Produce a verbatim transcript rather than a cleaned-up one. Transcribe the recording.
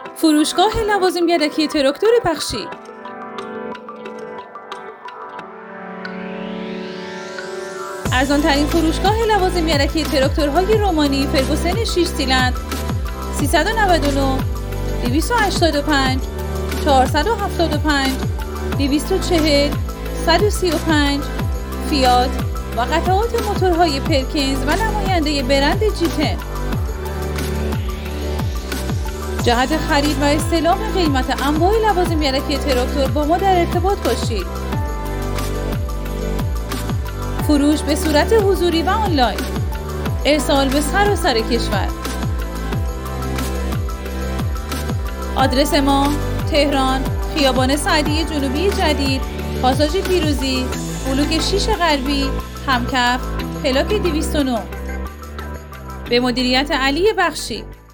فروشگاه لوازم یدکی تراکتور بخشی. ارزان‌ترین فروشگاه لوازم یدکی تراکتورهای رومانی فرگوسن شش سیلندر سیصد و نود و نه دویست و هشتاد و پنج چهارصد و هفتاد و پنج دویست و چهل صد و سی و پنج فیات و قطعات موتورهای پرکینز و نماینده برند جیتن. جهت خرید و استعلام قیمت انواع لوازم یدکی تراکتور با ما در ارتباط باشید. فروش به صورت حضوری و آنلاین. ارسال به سراسر کشور. آدرس ما: تهران، خیابان سعدی جنوبی جدید، پاساژ پیروزی، بلوک شش غربی، همکف، پلاک دویست و نه. به مدیریت علی بخشی.